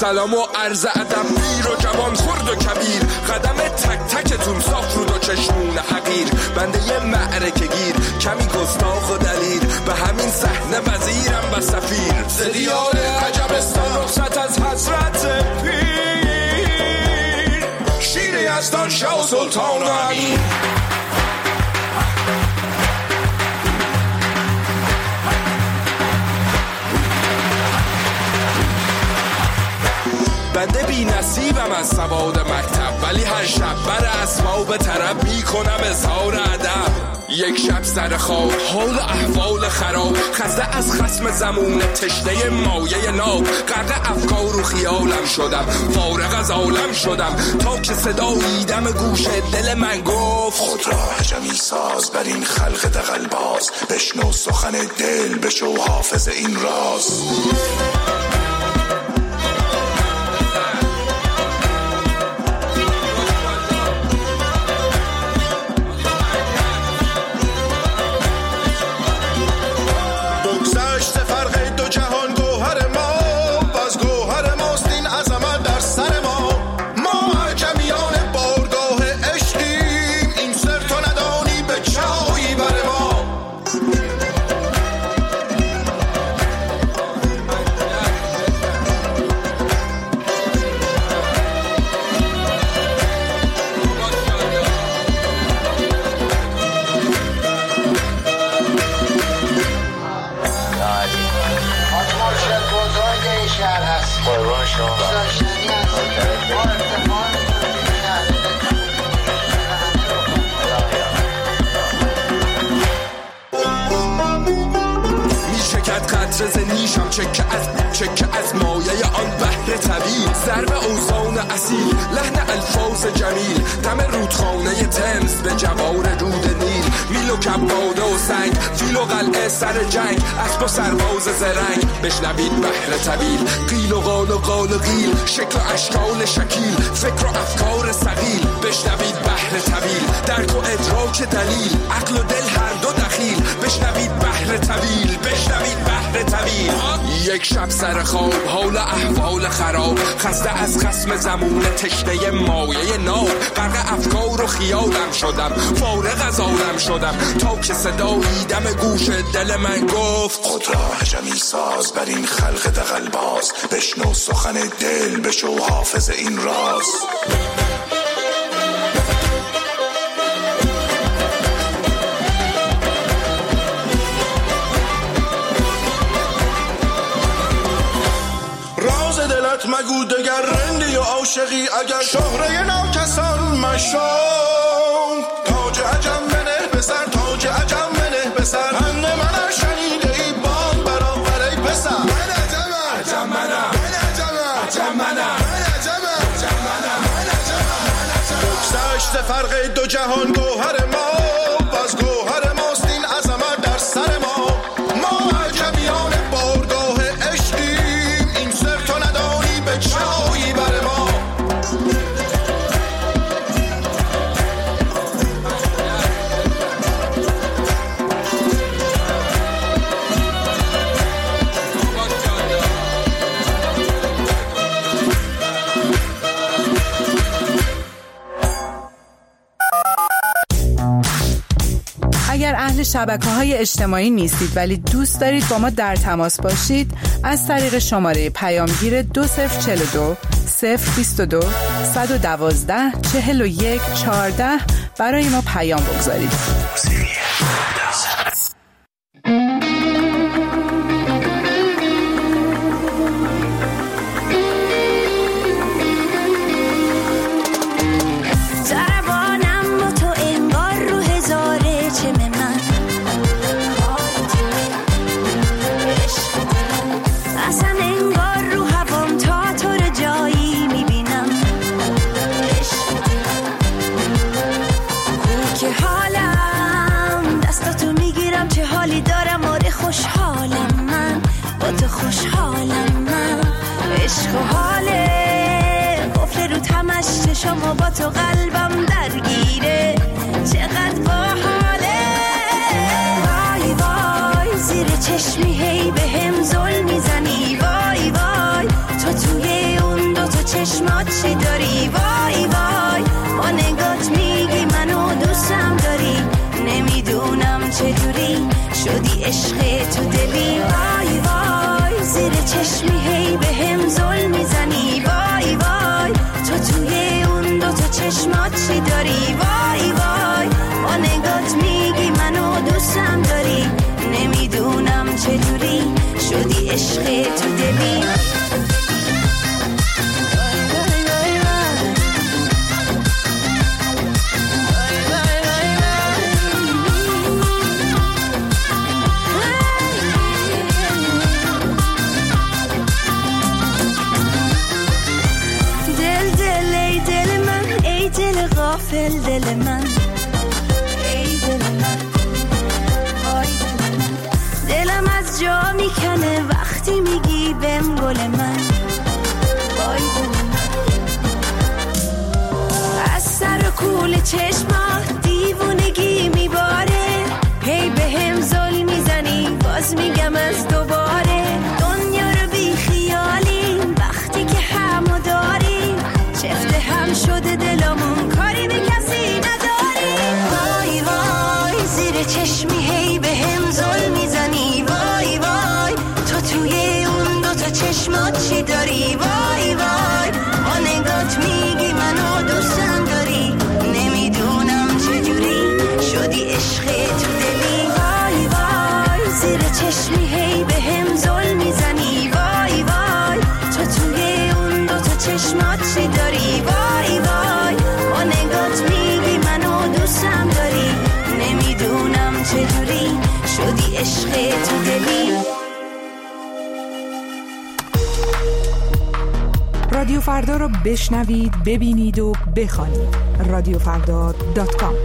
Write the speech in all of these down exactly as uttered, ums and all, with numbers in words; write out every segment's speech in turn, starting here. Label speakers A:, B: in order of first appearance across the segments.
A: سلام و عرض ادب پیر و جوان خرد و کبیر، قدم تک تکتون صاف رو دو چشمون حقیر، بنده یه معرکه گیر کمی گستاخ و دلیر، به همین صحنه وزیرم و سفیر، زدیار عجبستان رخصت از حضرت پیر، شیر یزدان شاه و سلطان و امیر. بنده بی نصیبم از سواد مکتب، ولی هر شب بر اسباب طرب می کنم اظهار ادب. یک شب سر خواب حال احوال خراب، خسته از خصم زمون تشنه مایه ناب، غرق افکار و خیالم شدم، فارغ از عالم شدم، تا که صدایی دم گوش دل من گفت
B: خود را عجمی ساز بر این خلق دغل باز، بشنو سخن دل بشو حافظ این راز.
A: چکه از چکه از مایه آن بحر طویل، ضرب اوزان اصیل لحن الفاظ جمیل، دم رودخانه تمز به جوار رود نیل، میل و کباده و سنگ، فیل و قلعه سر جنگ، اسب و سرباز زرنگ، بشنوید بحر طویل، قیل و قال و قال و قیل، شکل و اشکال شکیل، فکر و افکار ثقیل، بشنوید بحر طویل، درک و ادراک دلیل، عقل و دل هر دو دخیل، بشنوید بحر طویل، بشنوید بحر طویل. یک شب سر خواب حال احوال خراب، خسته از خصم زمون تشنه مایه ناب، غرق افکار و خیالم شدم، فارغ از عالم شدم، تا که صدایی دم گوش دل من گفت
B: خود را عجمی ساز بر این خلق دغل باز، بشنو سخن دل بشو حافظ این راز.
C: مگو دگر رندی و عاشقی، اگر شهره ناکسان مشام، تاج عجم بنه بسر، تاج عجم بنه بسر، پند من شنیده ای بام برآور ای پسر، من عجمم عجم منم، من عجمم عجم منم، من عجمم عجم منم، من عجمم بگذشت فرق دو جهان گوهر ما، باز گوهر ماست این عظمت در سر ما، ما عجمیان بارگاه عشقیم، این سر تو ندانی به چایی بر ما.
D: اگر اهل شبکه‌های اجتماعی نیستید ولی دوست دارید با ما در تماس باشید، از طریق شماره پیامگیر دو صفر چهل و دو صفر بیست و دو صد و دوازده چهل و یک چهارده برای ما پیام بگذارید.
E: شما با تو قلبم درگیره، چقدر باحاله، وای وای زیر چشمی هی به هم زل میزنی، وای وای تو توی اون عشق تو دلی. وای وای زیر چشمی هی به هم ظلم میزنی. وای وای تو توی اون دوتا چشمات چی داری؟ وای وای با نگات میگی منو دوستم داری. نمیدونم چجوری شدی عشق تو دلی. غافل دل من، ای دل من، آی دل من. دلم از جا میکنه وقتی میگی بهم گل من، آی دل من. از سر و کول چشمات دیوونگی میباره. هی بهم ظلم میزنی باز میگم از دوباره. دنیا رو بی خیالی وقتی که همو داری. چفت هم شده دلمون کاری به کسی نداری. وای وای زیر چشمی هی به هم ظلم میزنی. وای وای تو توی اون دوتا چشمات چی داری؟ وای وای با نگات میگی منو دوستم داری. نمیدونم چجوری شدی عشق تو دلی. وای وای زیر چشمی هی به هم ظلم میزنی. وای وای تو توی اون دوتا چشمات چی داری؟ وای وای با نگات میگی منو دوستم داری. نمیدونم چجوری شدی عشق تو دلی.
D: رادیو فردا رو بشنوید، ببینید و بخوانید. رادیو فردا دات کام.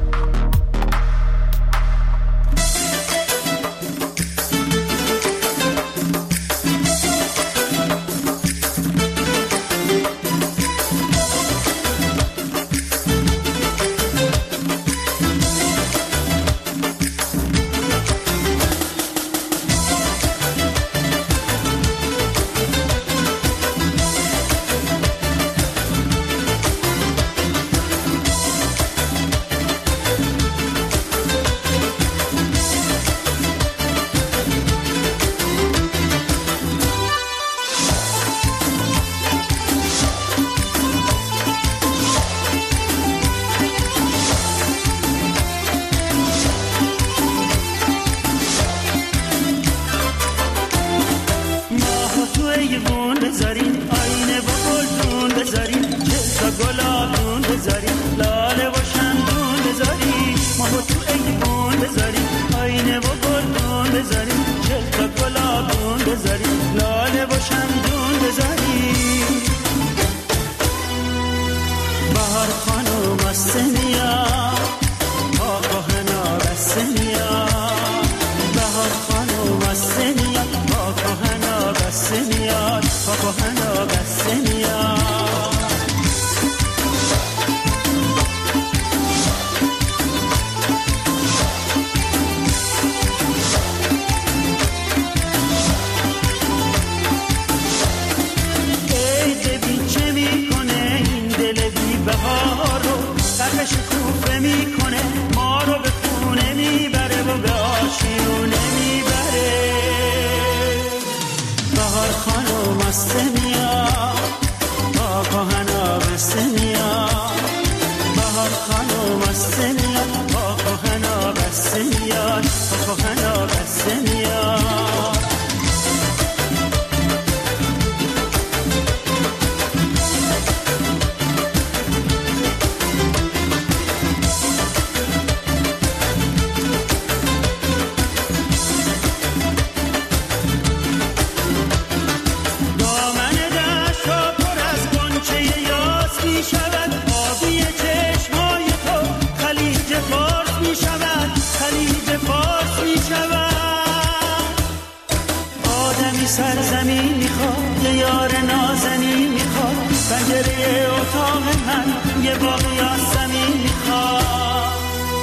F: سرزمین میخواد یه یار نازنین میخواد. پنجره اتاق من یه باغ یاسمین میخواد.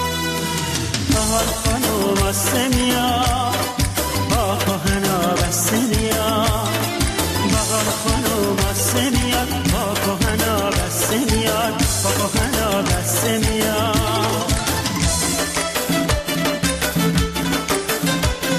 F: بهار خانم آسه میاد با کهنا بسته میاد. بهار خانم آسه میاد با کهنا بسته میاد. با کهنا بسته میاد.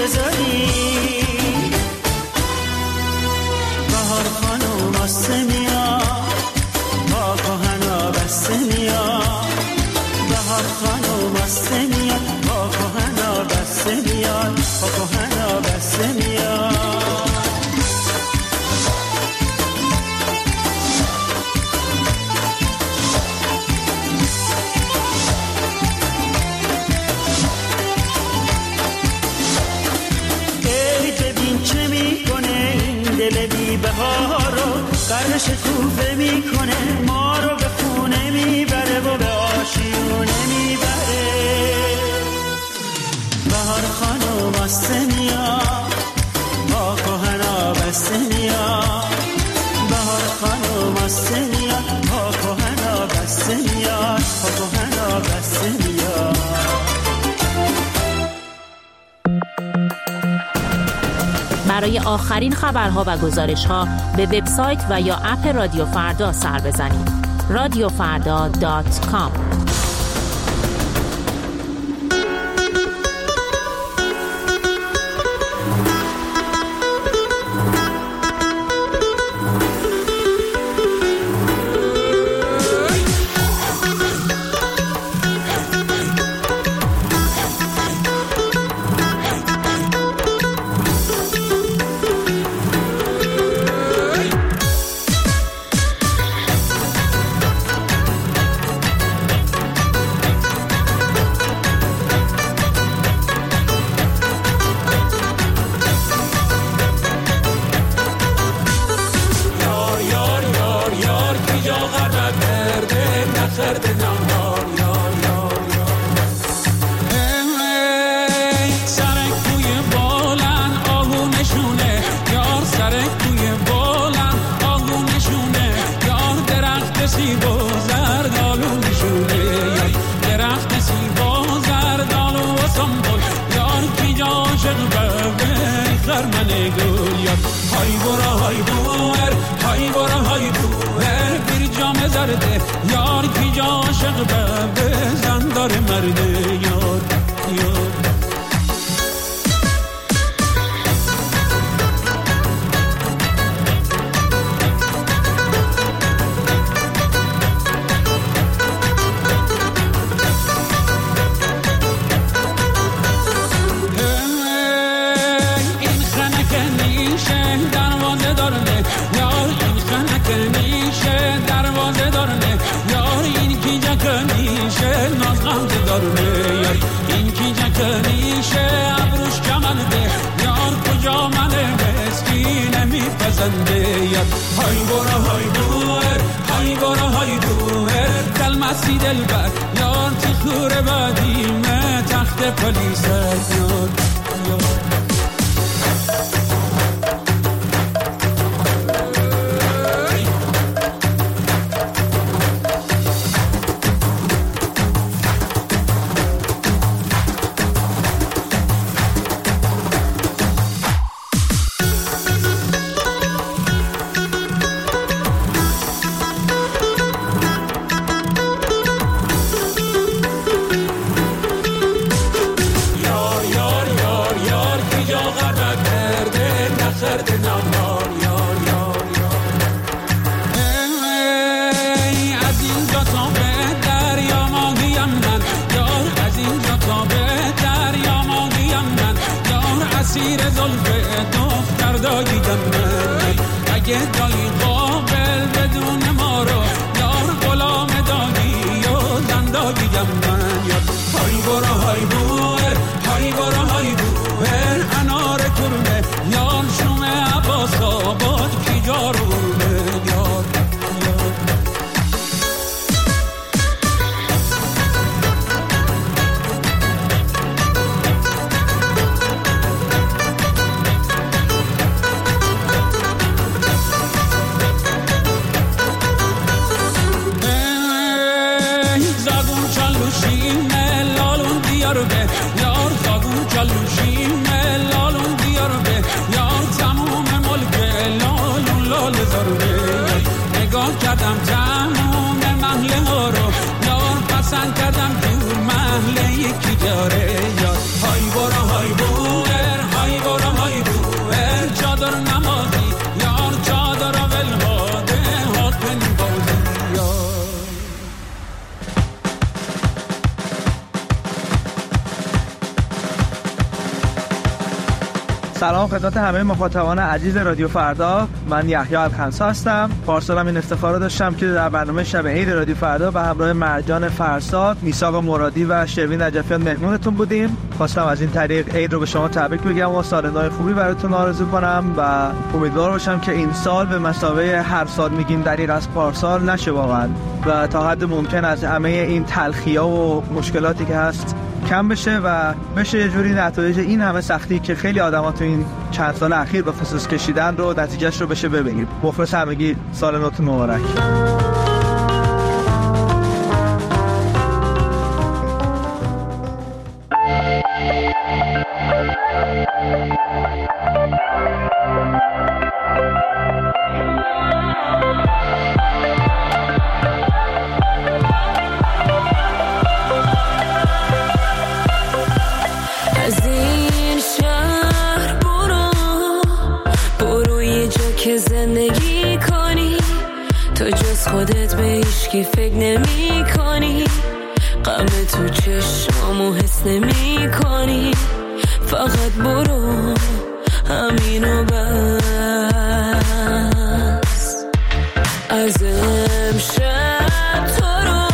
F: بذاری بهار خانم آسه میاد با کهنا بسته میاد بهار خانم آسه میاد با کهنا بسته میاد با کهنا بسته میاد دل بی بهارو قرن شکوفه میکنه ما رو به خونه میبره و به آشیونه میبره بهار خانم آسته میاد با کهنا بسته میاد بهار خانم آسته میاد با کهنا بسته میاد با کهنا بسته میاد.
G: برای آخرین خبرها و گزارش‌ها به وبسایت و یا اپ رادیو فردا سر بزنید. رادیو فردا دات کام.
H: پسند کردم دور محله یکی داره یاد های برا های بوگر سلام خدمت همه مخاطبان عزیز رادیو فردا. من یحیی الخنسا هستم. پارسالم این افتخار داشتم که در برنامه شب عید رادیو فردا به همراه مرجان فرساد، میثاق مرادی و شروین نجفیان مهمونتون بودیم. خواستم از این طریق عید رو به شما تبریک بگم و سال نو خوبی براتون آرزو کنم و امیدوار باشم که این سال به مثابه هر سال میگیم دریغ از پارسال نشه واقعا و تا حد ممکن از همه این تلخی‌ها و مشکلاتی که هست کم بشه و بشه یه جوری نتایج این همه سختی که خیلی آدم‌ها تو این چند سال اخیر به فسوس کشیدن رو نتیجهش رو بشه ببینیم. مخلص همگی، سال نوتون مبارک.
E: خودت به هیچکی فکر نمی کنی، غم تو چشمامو حس نمی کنی، فقط برو همینو بس. از امشب تو رو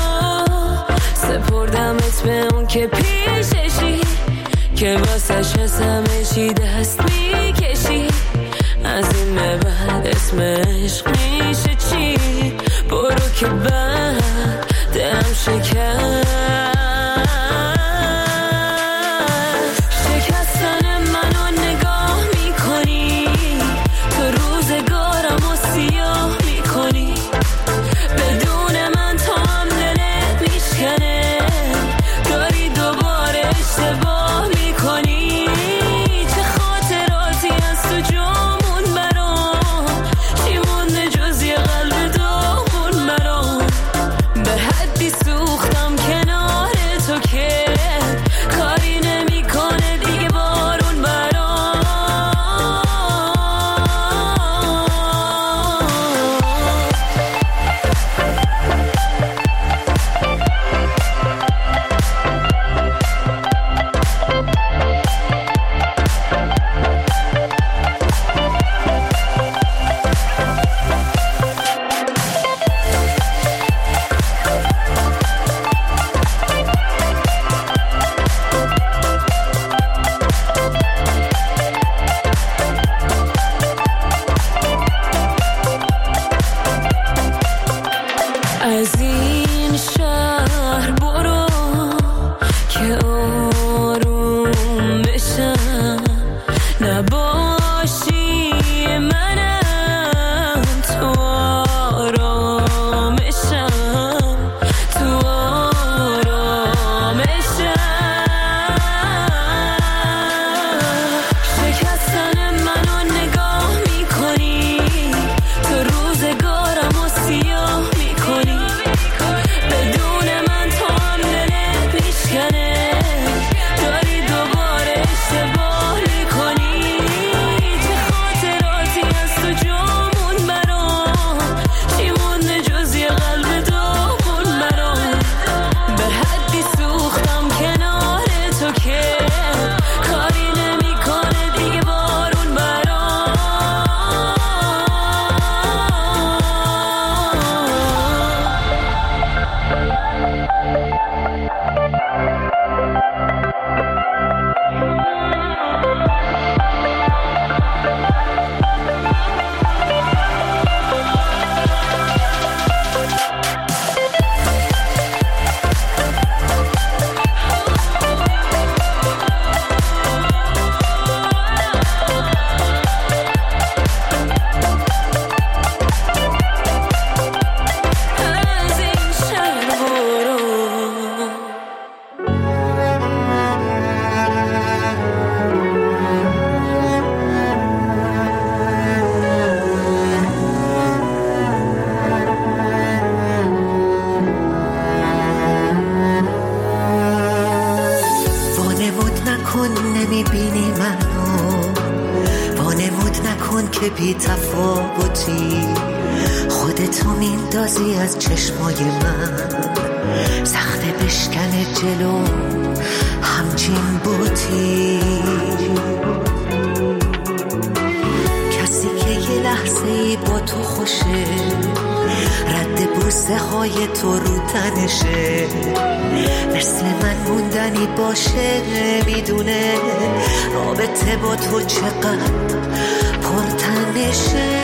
E: سپردمت به اون که پیششی، که واسش از همه چی دست میکشی. از این به بعد اسم عشق میشه چی؟ برو که بعد دلم شکست. شکستن منو نگاه میکنی، تو روزگارم و سیاه میکنی، بدون من تو هم دلت میشکنه، داری دوباره اشتباه میکنی. چه خاطراتی از تو جامون برام، چی مونده جز یه قلب داغون برام. به حدی سوختم کنار تو که کاری نمیکنه دیگه بارون برام. از این شهر برو که آروم بشم، نباشی منم تو آرامشم، تو آرامشم. شکستن منو نگاه میکنی، تو روزگارم و سیاه میکنی، بدون من تو هم دلت میشکنه، داری دوباره اشتباه میکنی. چه خاطراتی از تو جامون برام، چی مونده جز یه قلب داغون برام. به حدی سوختم کنار تو که کاری نمیکنه دیگه بارون برام. از این شهر برو.
I: وانمود نکن نمیبینی منو، وانمود نکن که بی تفاوتی، خودتو میندازی از چشمای من، سخته بشکنه جلو همچین بوتی. با تو خوشه، رد بوسه های تو رو تنشه، مثل من موندنی باشه، میدونه رابطه با تو چقدر پرتنشه.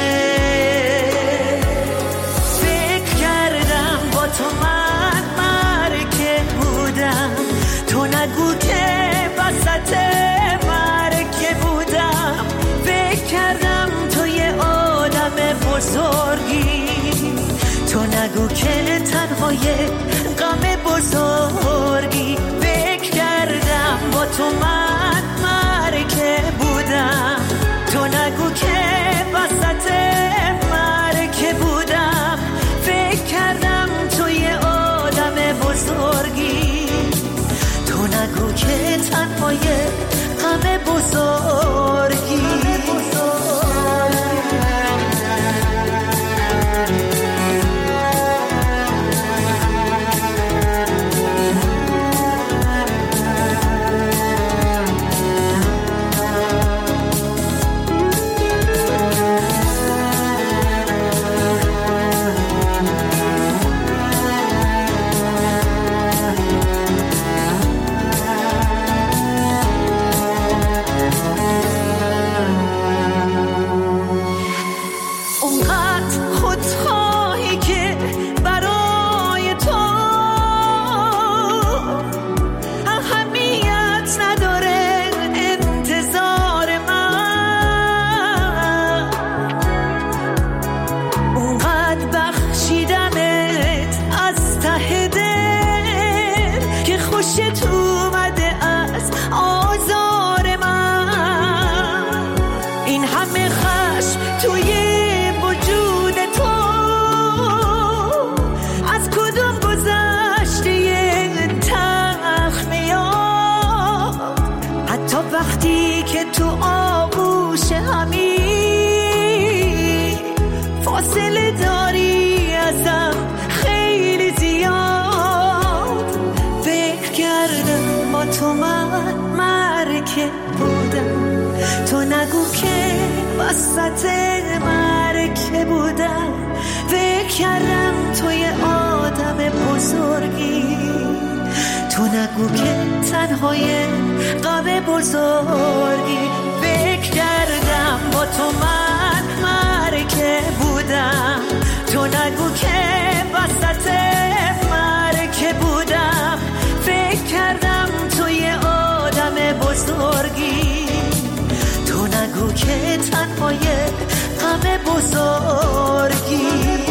I: فکر کردم با تو من مرکه بودم، تو نگو که وسط مرکه بودم. فکر کردم تو یه آدم بزرگی، تو نگو که تنهای غم بزرگی. فکر کردم با تو من مرکه بودم، تو نگو که وسط مرکه بودم. فکر کردم تو یه آدم بزرگی، تو نگو که تنهای غم بزرگی. وسط مرکه بودم. فکر کردم تو یه آدم بزرگی، تو نگو که تنهای غم بزرگی. فکر کردم با تو من مرکه بودم، تو نگو که وسط مرکه بودم. فکر کردم تو یه آدم بزرگی، تو نگو که تنهای غم بزرگی.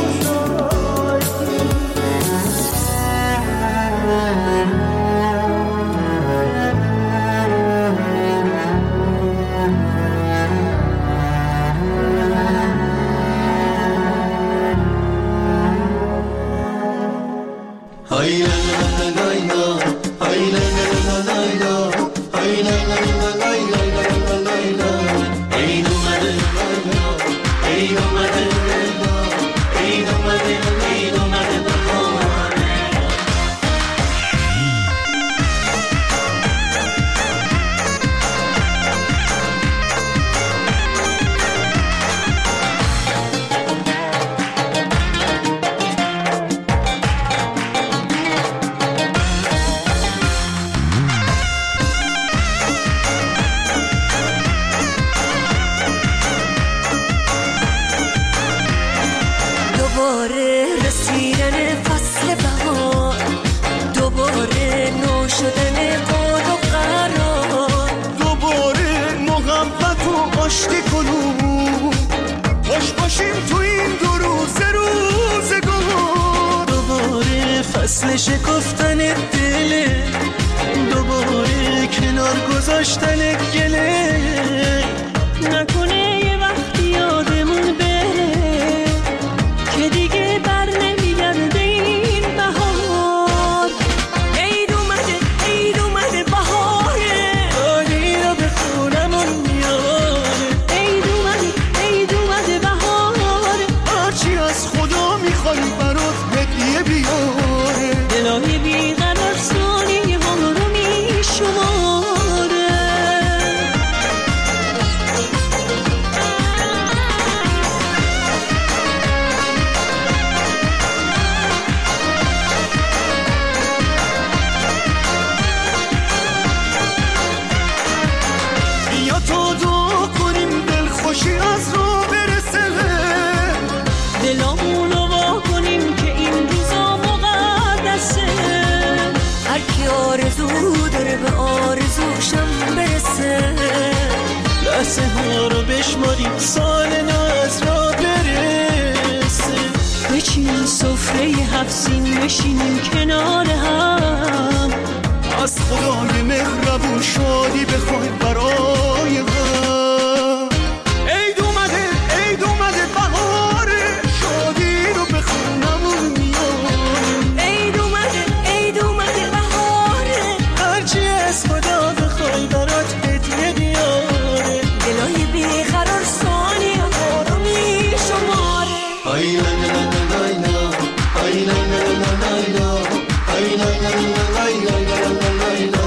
F: فصل شکفتن دله، دوباره کنار گذاشتن گله. نکنه یه وقتی یادمون بره که دیگه بر نمیگرده این بهار. عید اومده عید اومده بهاره، داری رو به خونمون میاره. عید اومده عید اومده بهاره، هرچی از خدا میخوای برات هدیه بیاره. دلای بیقرار سالی ها رو میشماره. لحظه ها رو بشماری سال نو از را برسه. بچینیم سفره هفت سین بشینیم کنار هم، از خدای مهربون شادی بخوای برای هم. عید اومده عید اومده بهاره، شادی رو بخونمون میاره.
E: عید اومده عید اومده بهاره،
F: هرچی از خدا بخوای برات هدیه بیاره.
E: دلای بیقرار ثانیه ها رو میشماره.
F: آی لا لا لا لا آی لا لا لا لا آی لا لا لا لا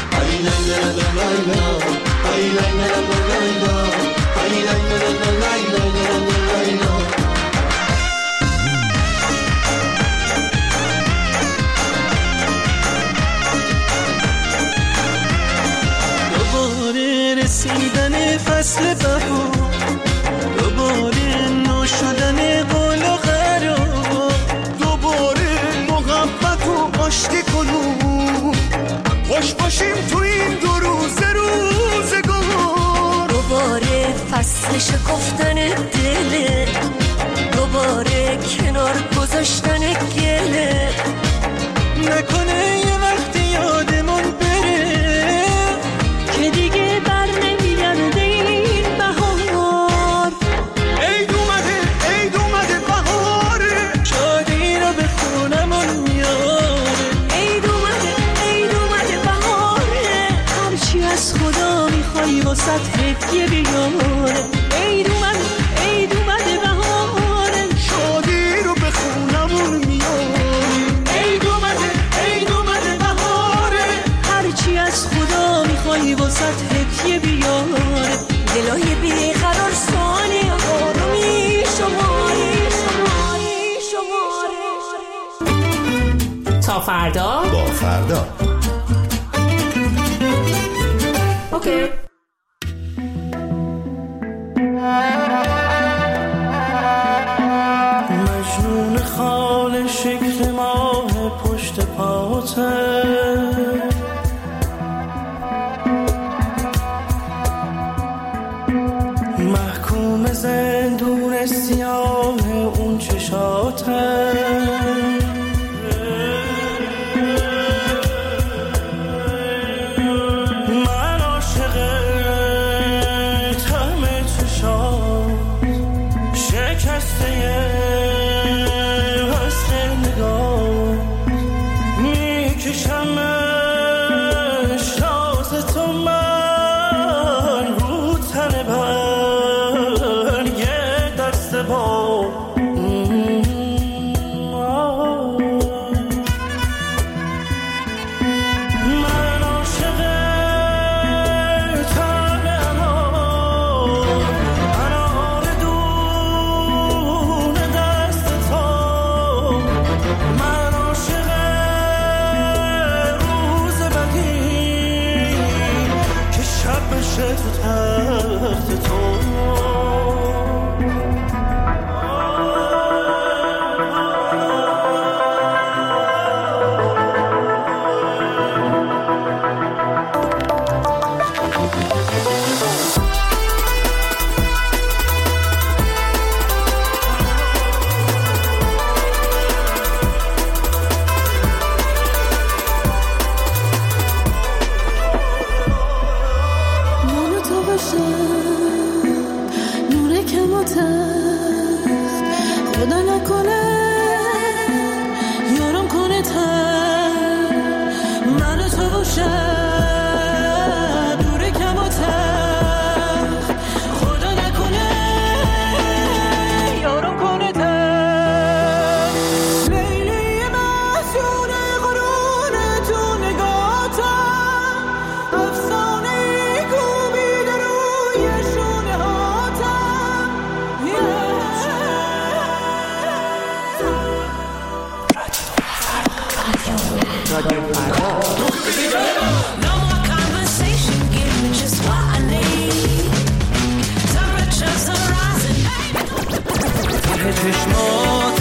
F: دوباره رسیدن فصل بهار، دوباره نو شدن قول و قرار، دوباره محبت و آشتی کنون، خوش باشیم تو این دو روز روزگار.
E: دوباره فصل شکفتن دله، دوباره کنار گذاشتن گله.
F: نکنه یه وقتی یادمون بره که دیگه بر نمیگرده این بهار. عید اومده عید اومده بهاره، شادی رو به خونمون میاره.
E: عید اومده عید اومده بهاره،
F: هرچی از خدا میخوای واسه هدیه بیاره. عید اومده عید اومده بهاره، شادی رو به خونمون میاره. عید اومده عید اومده بهاره، هرچی از خدا میخوای واسه هدیه بیاره.
E: دلای بیقرار ثانیه ها رو میشماره.
G: تا فردا
B: با فردا.
G: اوکی.
F: مجنون خال شکل ماه پشت پاته، محکوم زندون سیاه اون چشاته. من عاشق طعم چشات شکسته وصل نگاه، میکشم اشراز تو من رو تن برگ دست با. من عاشق طعم انار، انار دون دست تو. من عاشق روز بدی که شب بشه تو تخت تو.
I: منو تو باشم نور کماتت، خدا نکنه یارم کنه تر. منو تو باشم نور کماتت، خدا نکنه یارم کنه تر. لیلی محزون قرون تو نگاتم، افسانه کوبیده روی شونه هاتم.
G: رادیو فردا.
E: No more conversation, give me just what I need. Temperatures are rising.
F: ته چشمات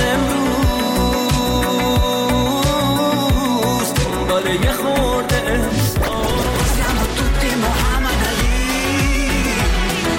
F: امروز دنبال یه خورده احساس.
E: Siamo tutti Muhammad Ali.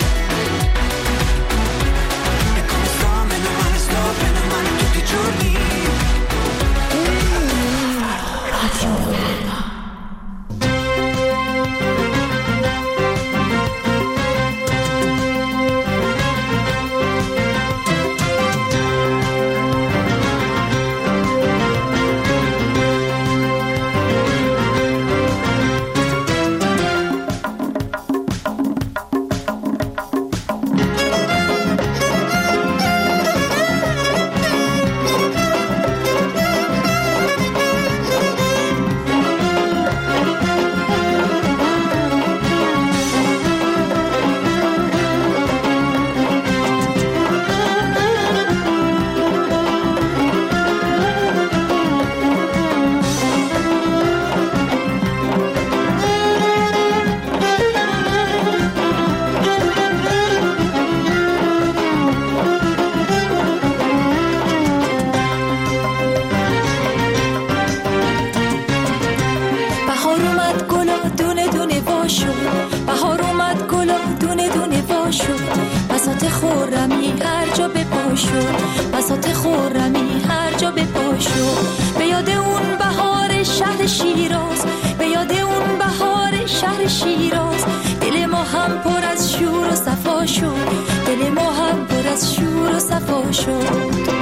I: خورمی هر جا به پاشو، بساط خورمی هر جا به پاشو. به یاد اون بهار شهر شیراز، به یاد اون بهار شهر شیراز. دل ما هم پر از شور و صفا شد، دل ما هم پر از شور و صفا شد.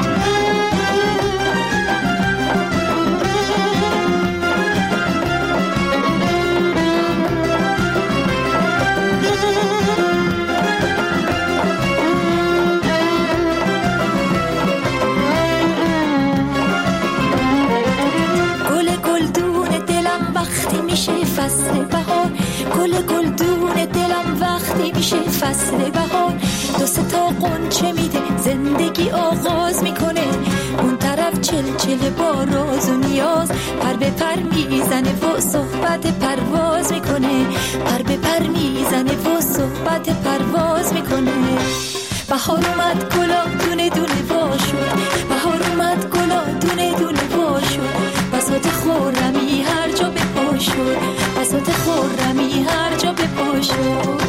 I: فصل بهار، گل گلدون دلم وقتی میشه فصل بهار. دو سه تا قنچه میده زندگی آغاز میکنه، اون طرف چل چل با راز و نیاز. پر به پر میزنه و صحبت پرواز میکنه، پر به پر میزنه و صحبت پرواز میکنه. بهار اومد گلا دونه دونه وا شد، بهار اومد گلا دونه دونه وا شد. بساط خورمی هر جا به پا شد، بساط خورمی هر جا به پا شد.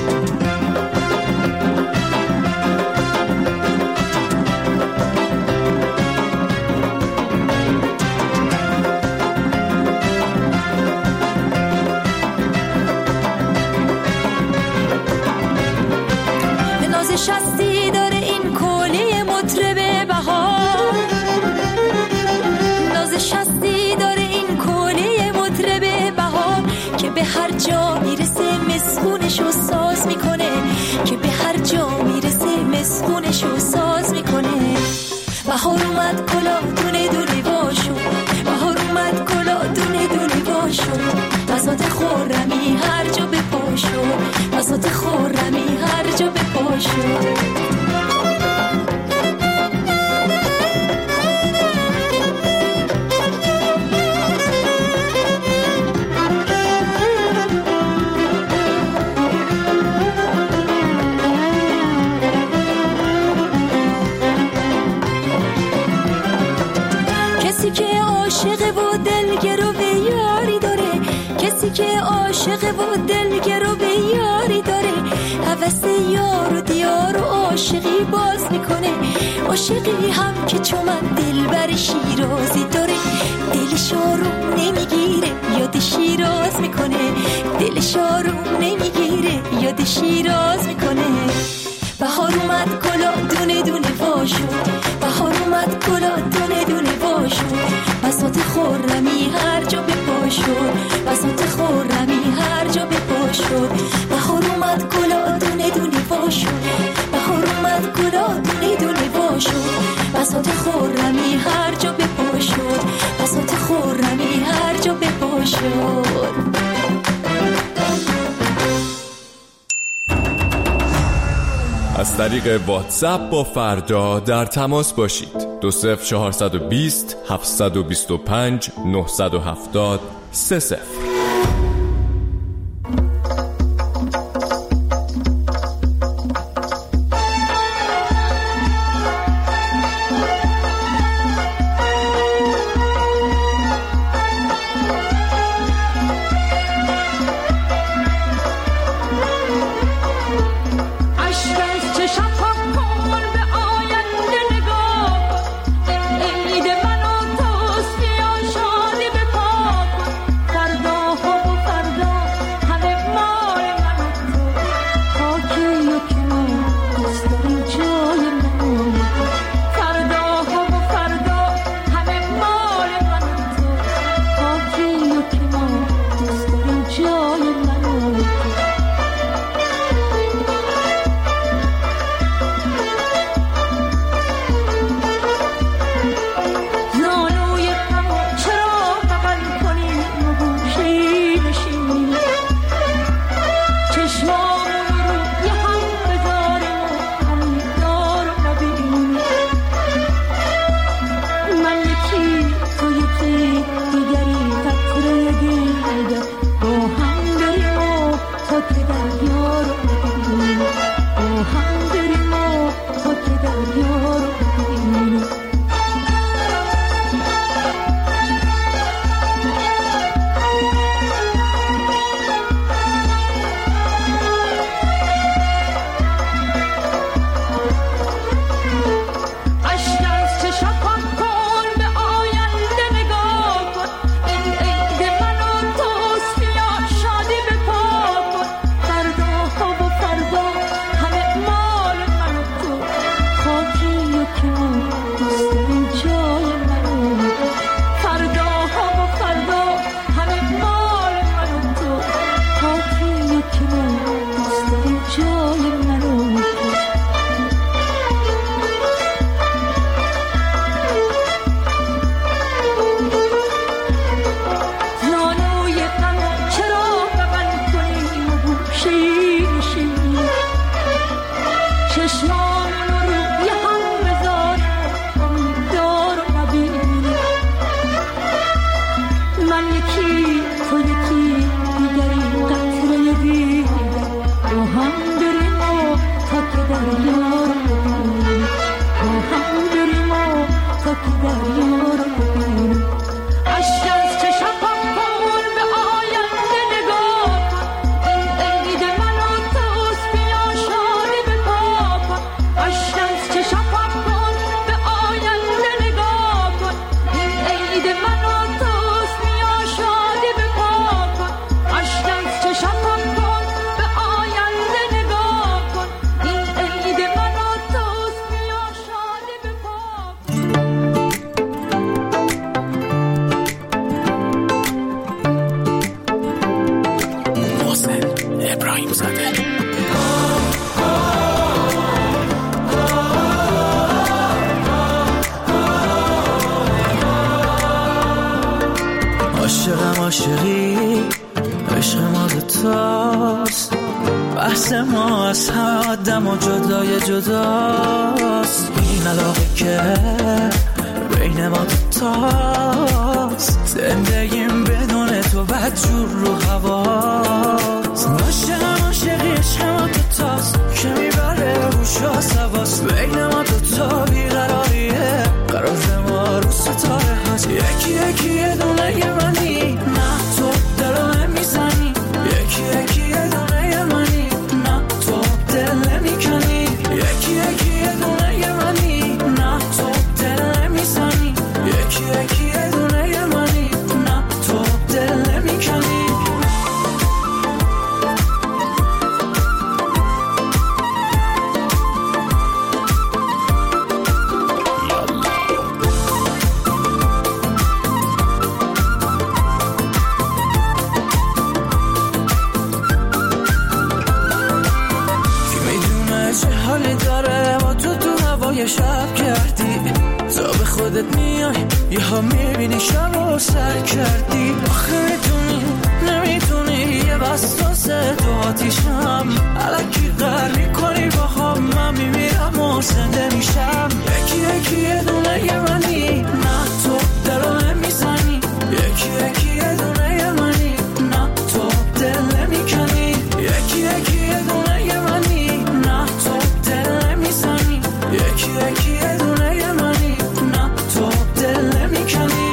I: شستی داره این کلی مطرب بهار، ناز شستی داره این کلی مطرب بهار. که به هر جا میرسه مسخونشو ساز میکنه، که به هر جا میرسه مسخونشو ساز میکنه. بهار اومد گلا دونه دونه وا شد، بهار اومد گلا دونه دونه وا شد. بساط خورمی هر جا به پا شد، بساط خورمی هر جا به پا شد. کسی که عاشق و دلگرو به یاری داره، کسی که عاشق و دلگرو به یاری داره. هوس یار و دیار و عاشقی باز میکنه، عاشقی هم که چون من دل بر شیرازی داره. دلش آروم نمیگیره یاد شیراز میکنه، دلش آروم نمیگیره یاد شیراز میکنه. بهار اومد گلا دونه دونه وا شد، بهار اومد گلا دونه دونه وا شد. بساط خورمی هر جا به پا شد، بساط خورمی هر جا به پا شد. بهار اومد گلا دونه دونه وا شد، بهار اومد گلا دونه دونه وا شد. بساط خورمی هر جا به پا شد، بساط خورمی هر جا به پا شد.
J: از طریق واتساپ با فردا در تماس باشید. دو صفر چهارصد و بیست هفتصد و بیست و پنج نهصد و هفتاد سه صفر.
I: فردا
F: عاشقی عشق ما دوتاست، بحث ما از همه آدم و جدای جداست. این علاقه که بین ما دوتاست، زندگیم بدون تو بدجور رو هواست. عاشقم عاشقی عشق ما دوتاست که میبره روش و سواست. بین ما دوتا بیقراریه، قرار ما رو ستاره هست. یکی یکی یه دونه یه منی، نه تو دلو نمیزنی. یکی یکی یه دونه یه منی، نه تو دل نمیکنی. یکی یکی یه دونه یه منی، نه تو دل نمیزنی. یکی یکی یه دونه یه منی، نه تو دل نمیکنی. شب کردی تا به خودت میای، یه ها میبینی شب رو سر کردی. آخه میتونی نمیتونی یه بستاسه تو آتیشم، علکی قرار میکنی با هم. من میمیرم و زنده میشم. یکی یکی یه دونه یه منی، نه تو دلو نمیزنی. یکی یکی یه دونه یه منی، نه تو دل نمیکنی. یکی یکی یه دونه یه منی، نه تو دل نمیزنی. یکی یکی یه دونه یه منی، نه تو دل نمیکنی.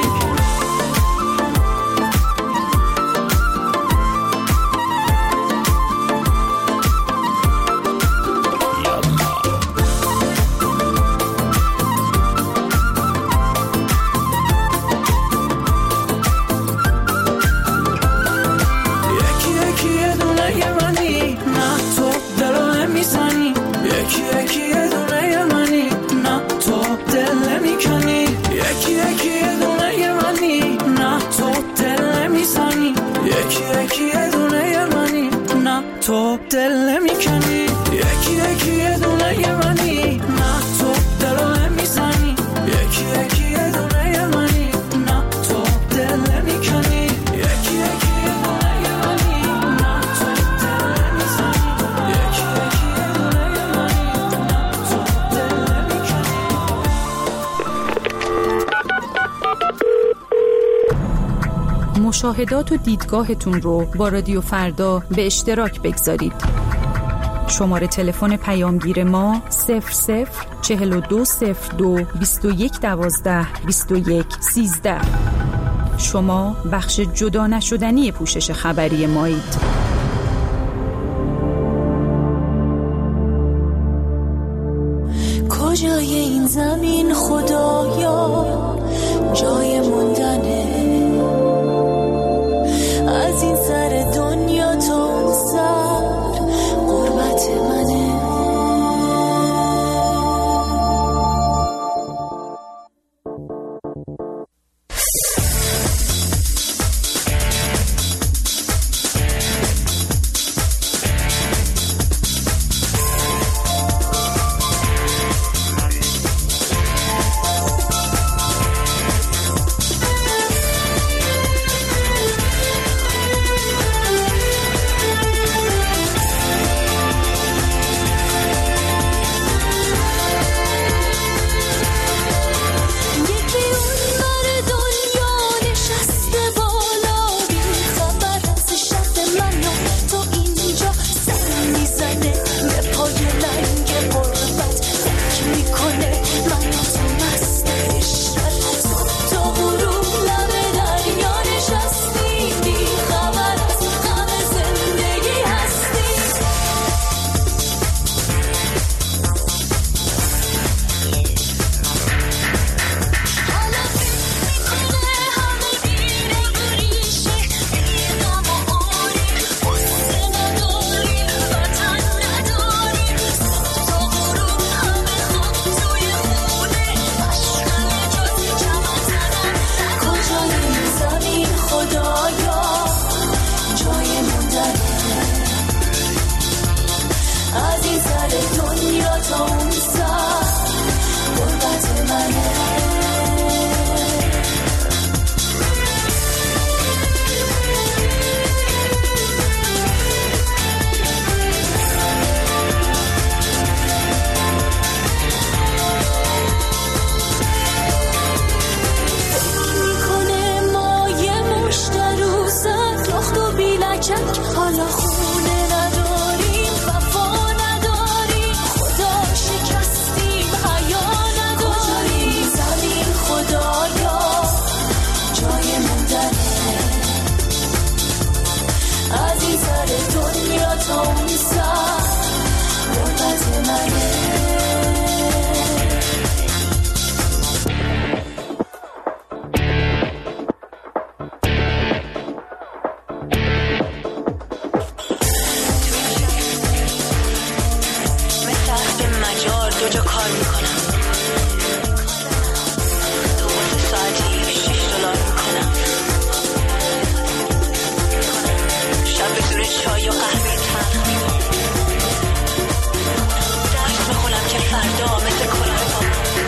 F: یکی یکی یه دونه یه منی، نه تو دلو نمیزنی. یکی یکی یه دونه یه منی، نه تو دل نمیکنی. یکی یکی یه دونه یه منی، نه تو دل نمیزنی. یکی یکی یه دونه یه منی، نه تو دل نمیکنی. یکی یکی یه دونه یه منی، نه تو دلو نمیزنی. یکی یکی یه دونه یه منی، نه تو دل نمیکنی. یکی یکی یه دونه یه منی، نه تو دل نمیزنی. یکی یکی یه دونه یه منی، نه تو دل نمیکنی.
G: مشاهدات و دیدگاهتون رو با رادیو فردا به اشتراک بگذارید. شماره تلفن پیامگیر ما صفر صفر چهل و دو صفر دو بیست و یک دوازده بیست و یک سیزده. شما بخش جدا نشدنی پوشش خبری مایید.
I: کجای این زمین خدایا جای موندنه، از این سر دنیا تا اون سر غربت منه.
K: کار میکنم، دوباره ساعتی شش دلار میکنم، شب بدون چای و قهوه تلخ درس میخونم که فردا مثل کلاه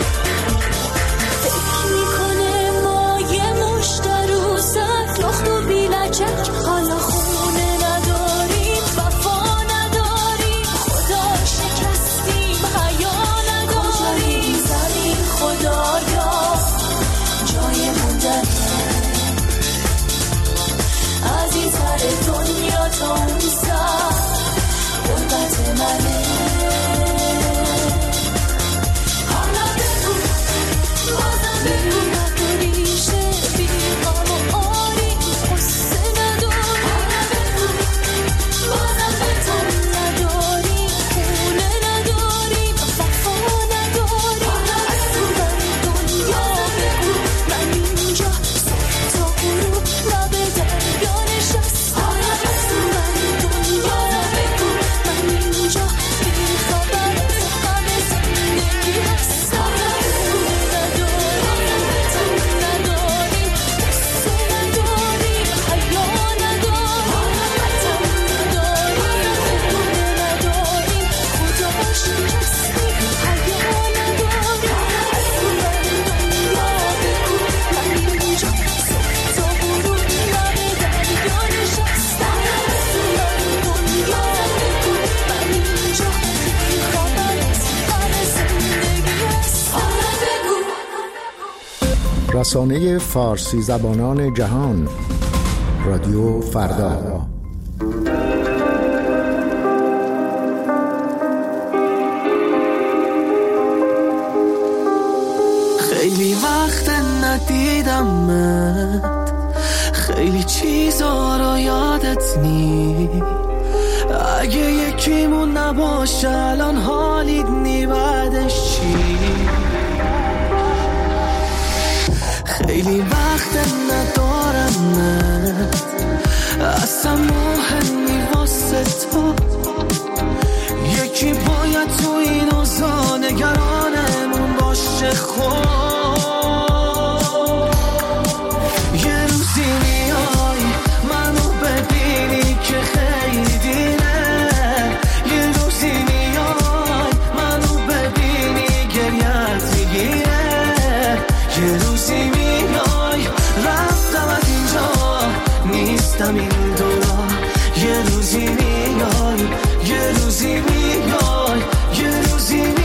I: فکر میکنه ما یه مشتر و سر لخت و بیلچک، حالا خونه نداریم وفا نداریم، خدا شکستیم حیا نداریم، زمین خدایا جای موندنه، عزیزتر دنیا تا اون سر غربت منه. حالا بگو بازم بگو نداریشه بی غم و آری قصه نداری، حالا بگو بازم بهتر نداری خونه نداری وفا نداری، حالا بگو من دنیا بگو من اینجا صبح تا غروب لب دریا نشست، حالا بگو من دنیا بگو من اینجا بی خبر از غم زندگی هست، حالا بگو نداری نداری قصه نداری حیا نداری، وطن نداری خونه نداری خدا شکستی حیا نداری، بگو من دنیا بگو من اینجا صبح تا غروب لب دریا نشستم، بگو من دنیا بگو من اینجا بی خبر از غم زندگی هست، حالا بگو.
L: رسانه فارسی زبانان جهان، رادیو فردا.
F: خیلی وقت ندیدمت، خیلی چیزا رو یادت نی، اگه یکیمون نباشه الان حالیت نی بعدش چی؟ خیلی وقت ندارمت، اصلا مهمی واسه تو، یکی باید تو این اوضاع نگرانمون باشه. خب یه روزی میای منو ببینی که خیلی دیره، یه روزی میای منو ببینی گریت میگیره، یه روزی میای رفتم از اینجا نیستم این دورا، یه روزی میای یه روزی میای یه روزی میای.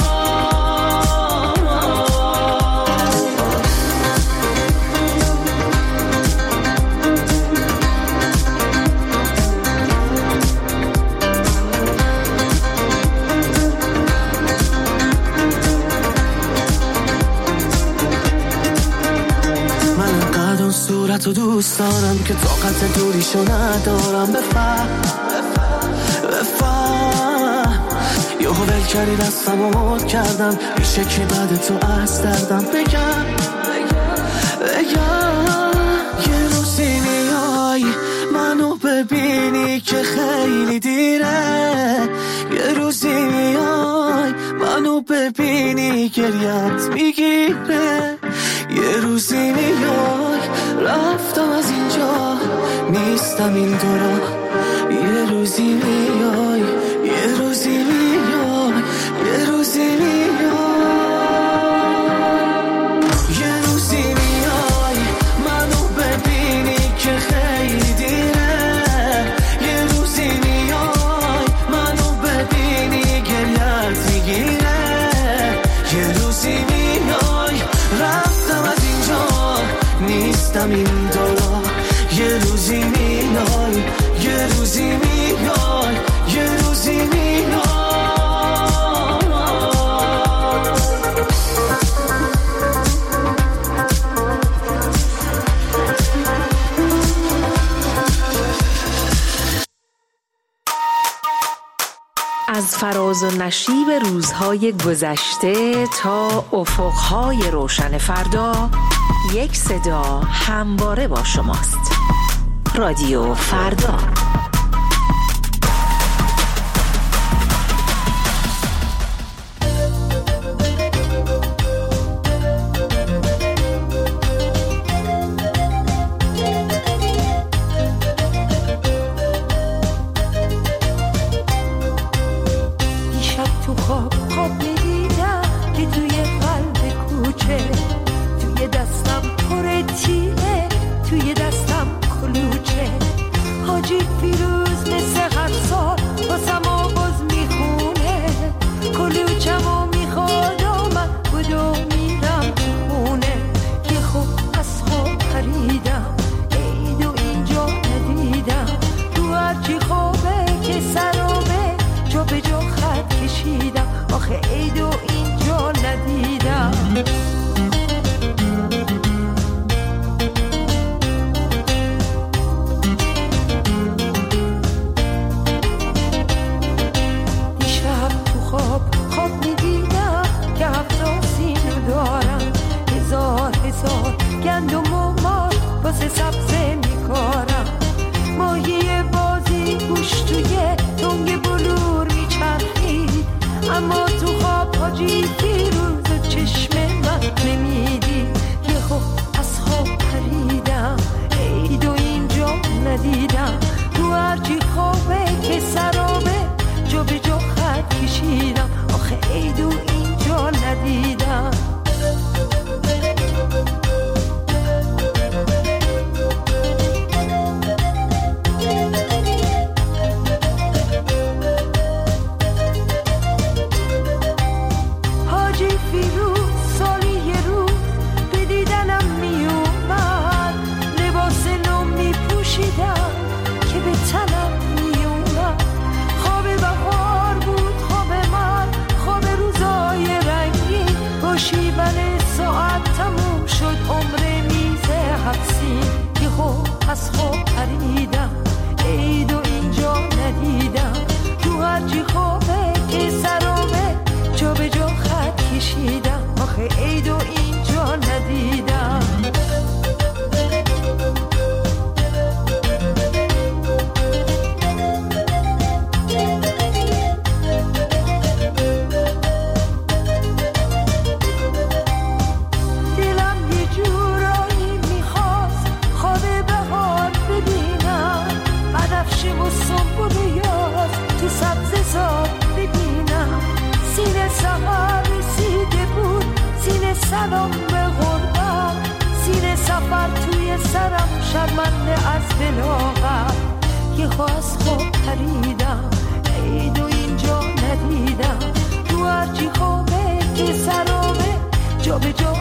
F: صورتو دوست دارم که طاقت دوریشو ندارم، بفهم بفهم یهو ول کردی دستم و مد کردم، میشه که بعد تو از دردم بگم بگم یه روزی میای منو ببینی که خیلی دیره، یه روزی میای منو ببینی گریت میگیره، یه روزی میای رفتم از اینجا نیستم این دورا، یه روزی میای یه روزی میای یه روزی میای، یه روزی میای منو ببینی که خیلی دیره، یه روزی میای منو ببینی گریت میگیره، یه روزی میای رفتم از اینجا نیستم این دورا، یه روزی میای یه روزی میای یه روزی میای.
M: از فراز و نشیب روزهای گذشته تا افقهای روشن فردا، یک صدا همواره با شماست. رادیو فردا.
I: سبز میکارم، ماهی بازی گوش توی تنگ بلور میچرخید، اما تو خواب حاجی فیروز چشم من نمیدید. یه خوب از خواب پریدم، عید و اینجا ندیدم، تو هرچی خوابه که سرابه جا به جا خط کشیدم، آخه عید و اینجا ندیدم. حاجی فیروز سالی یه روز به دیدنم می اومد، لباس نو می پوشیدم که به تنم می اومد. خواب بهار بود خواب من، خواب روزای رنگین، باشی بله ساعت تموم شد عمر میز حبسی. یه خوب از خواب پریدم، عید و اینجا ندیدم، تو هرچی خوابه که سرامه جا به جا خط کشیدم، آخه عید و اینجا ندیدم. دلم یه جورایی میخواست خواب بهار ببینم، بنفشه و سنبول یاس تو سبز زار ببینم. سینه سهر رسیده بود، سینه سلام به غربت، سینه سفر توی سرم شرمنده از بلاغت. یه خواست خواب پریدم، عید و اینجا ندیدم، تو هرچی خوابه که سرامه جا به جا